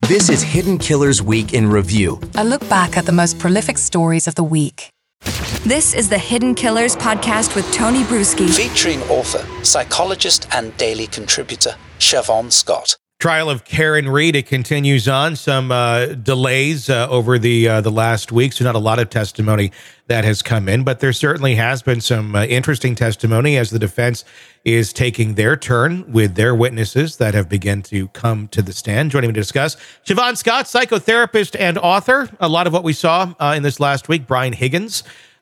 This is Hidden Killers Week in Review. A look back at the most prolific stories of the week. This is the Hidden Killers podcast with Tony Brueski. Featuring author, psychologist, and daily contributor, Siobhan Scott. Trial of Karen Read, it continues on. Some delays over the last week, so not a lot of testimony that has come in, but there certainly has been some interesting testimony as the defense is taking their turn with their witnesses that have begun to come to the stand. Joining me to discuss, Siobhan Scott, psychotherapist and author. A lot of what we saw in this last week, Brian Higgins,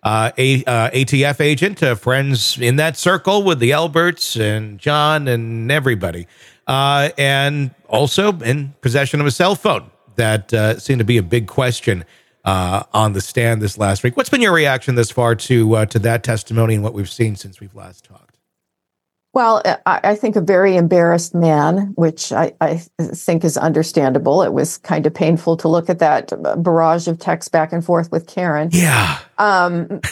ATF agent, friends in that circle with the Alberts and John and everybody. And also in possession of a cell phone. That seemed to be a big question on the stand this last week. What's been your reaction thus far to that testimony and what we've seen since we've last talked? Well, I think a very embarrassed man, which I think is understandable. It was kind of painful to look at that barrage of text back and forth with Karen. Yeah. And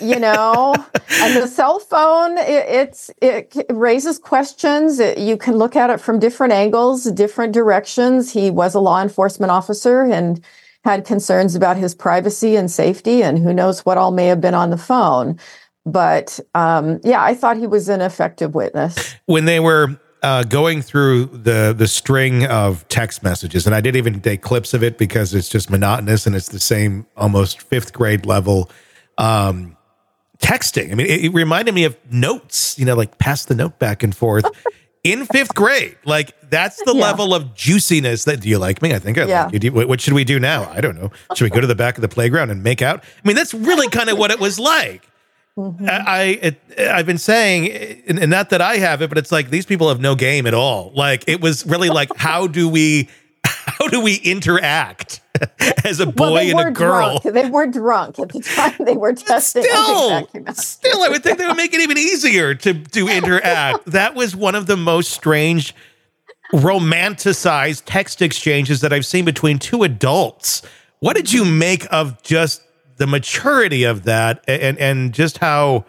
the cell phone, it raises questions. You can look at it from different angles, different directions. He was a law enforcement officer and had concerns about his privacy and safety, and who knows what all may have been on the phone. But I thought he was an effective witness. When they were going through the string of text messages, and I didn't even take clips of it because it's just monotonous and it's the same almost fifth grade level texting. I mean, it reminded me of notes, like pass the note back and forth in fifth grade. Like that's the level of juiciness that, do you like me? I think I like you. What should we do now? I don't know. Should we go to the back of the playground and make out? I mean, that's really kind of what it was like. Mm-hmm. I've been saying, and not that I have it, but it's like these people have no game at all. Like it was really like, how do we interact as a boy and a girl? Drunk. They were drunk at the time they were testing. Still, I would think they would make it even easier to interact. That was one of the most strange, romanticized text exchanges that I've seen between two adults. What did you make of just the maturity of that about just how,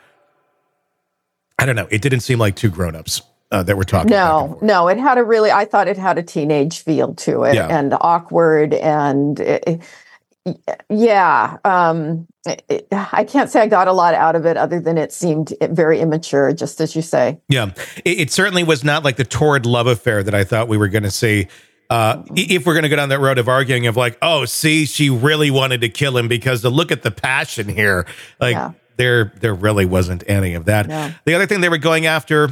I don't know, it didn't seem like two grown-ups that were talking. No, it had I thought it had a teenage feel to it and awkward. And I can't say I got a lot out of it other than it seemed very immature, just as you say. Yeah, it certainly was not like the torrid love affair that I thought we were going to see. If we're going to go down that road of arguing of like, oh, see, she really wanted to kill him because look at the passion here. Like there really wasn't any of that. Yeah. The other thing they were going after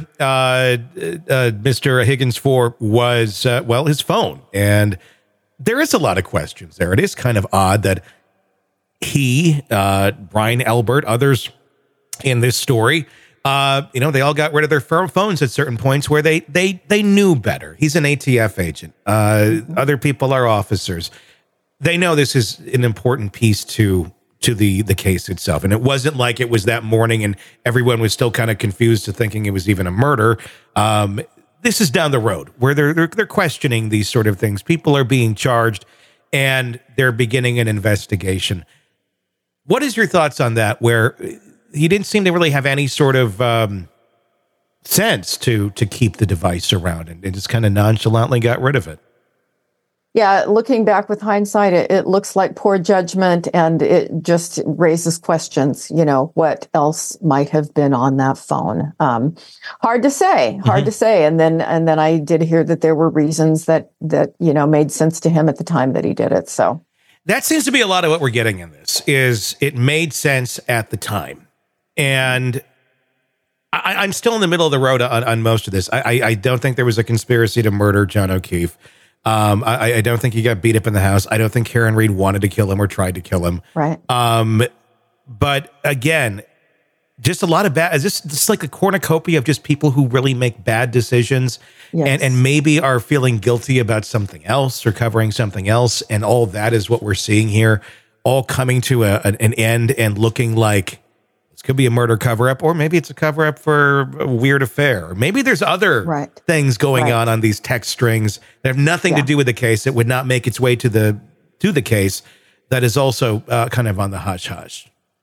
Mr. Higgins for was, his phone. And there is a lot of questions there. It is kind of odd that he, Brian Albert, others in this story, they all got rid of their phones at certain points where they knew better. He's an ATF agent. Other people are officers. They know this is an important piece to the case itself. And it wasn't like it was that morning and everyone was still kind of confused to thinking it was even a murder. This is down the road where they're questioning these sort of things. People are being charged and they're beginning an investigation. What is your thoughts on that, where he didn't seem to really have any sort of sense to keep the device around and just kind of nonchalantly got rid of it? Yeah, looking back with hindsight, it looks like poor judgment, and it just raises questions, what else might have been on that phone. Hard to say. And then I did hear that there were reasons that made sense to him at the time that he did it. So that seems to be a lot of what we're getting in this, is it made sense at the time. And I'm still in the middle of the road on most of this. I don't think there was a conspiracy to murder John O'Keefe. I don't think he got beat up in the house. I don't think Karen Read wanted to kill him or tried to kill him. Right. But again, just a lot of bad. Is this like a cornucopia of just people who really make bad decisions and maybe are feeling guilty about something else or covering something else, and all that is what we're seeing here, all coming to an end and looking like this could be a murder cover-up, or maybe it's a cover-up for a weird affair. Or maybe there's other things going on these text strings that have nothing to do with the case, that would not make its way to the case, that is also kind of on the hush-hush.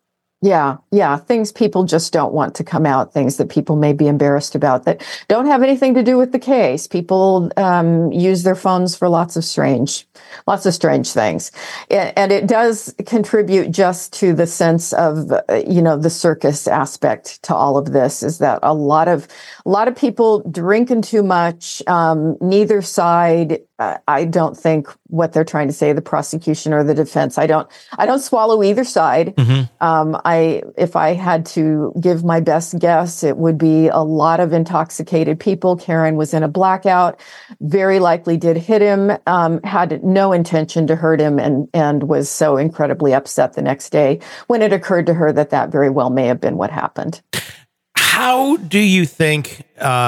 Yeah. Things people just don't want to come out, things that people may be embarrassed about that don't have anything to do with the case. People use their phones for lots of strange things. And it does contribute just to the sense of, the circus aspect to all of this, is that a lot of people drinking too much. Neither side, I don't think what they're trying to say, the prosecution or the defense, I don't swallow either side. If I had to give my best guess, it would be a lot of intoxicated people. Karen was in a blackout, very likely did hit him, had no intention to hurt him, and was so incredibly upset the next day when it occurred to her that very well may have been what happened. How do you think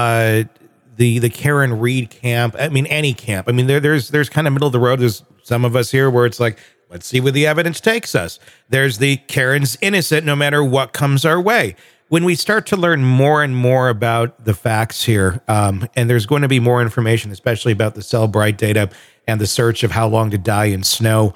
the Karen Read camp, I mean, any camp, I mean, there's kind of middle of the road. There's some of us here where it's like, let's see where the evidence takes us. There's the Karen's innocent no matter what comes our way. When we start to learn more and more about the facts here, and there's going to be more information, especially about the Cellbrite data and the search of how long to die in snow,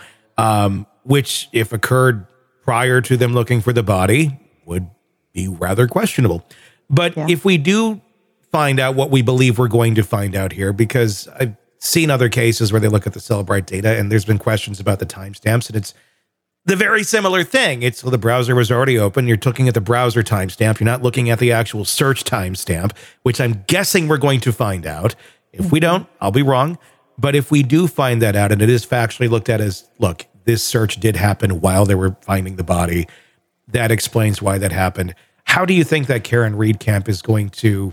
which, if occurred prior to them looking for the body, would be rather questionable. But if we do find out what we believe we're going to find out here, because I've seen other cases where they look at the Cellbrite data and there's been questions about the timestamps, and it's the very similar thing. It's, well, the browser was already open. You're looking at the browser timestamp. You're not looking at the actual search timestamp, which I'm guessing we're going to find out. If we don't, I'll be wrong. But if we do find that out and it is factually looked at as, look, this search did happen while they were finding the body, that explains why that happened. How do you think that Karen Read camp is going to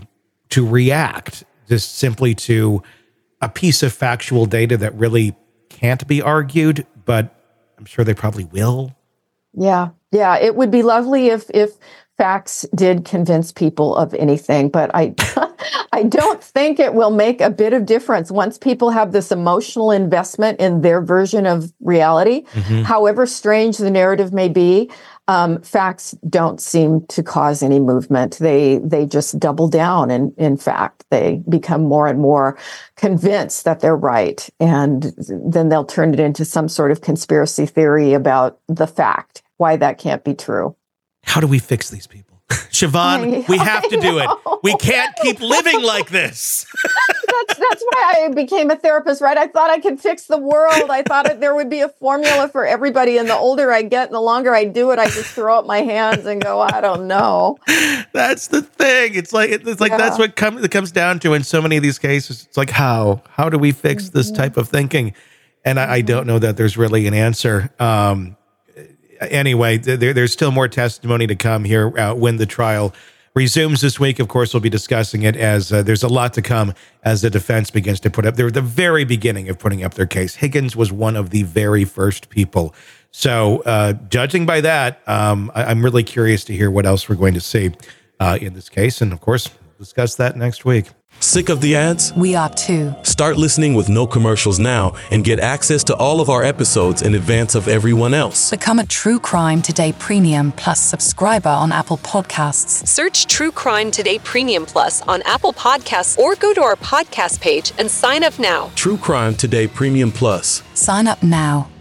react just simply to a piece of factual data that really can't be argued, but I'm sure they probably will? Yeah. It would be lovely if facts did convince people of anything, but I don't think it will make a bit of difference once people have this emotional investment in their version of reality. However strange the narrative may be, facts don't seem to cause any movement. They just double down. And in fact, they become more and more convinced that they're right. And then they'll turn it into some sort of conspiracy theory about the fact, why that can't be true. How do we fix these people? Siobhan, we have to do it. We can't keep living like this. That's why I became a therapist, right? I thought I could fix the world. I thought there would be a formula for everybody. And the older I get and the longer I do it, I just throw up my hands and go, I don't know. That's the thing. It's like that's what it comes down to in so many of these cases. It's like, how do we fix this type of thinking? And I don't know that there's really an answer. Anyway, there's still more testimony to come here when the trial resumes this week. Of course, we'll be discussing it as there's a lot to come as the defense begins to put up. They're at the very beginning of putting up their case. Higgins was one of the very first people. So judging by that, I'm really curious to hear what else we're going to see in this case. And of course, we'll discuss that next week. Sick of the ads? We are too. Start listening with no commercials now and get access to all of our episodes in advance of everyone else. Become a True Crime Today Premium Plus subscriber on Apple Podcasts. Search True Crime Today Premium Plus on Apple Podcasts or go to our podcast page and sign up now. True Crime Today Premium Plus. Sign up now.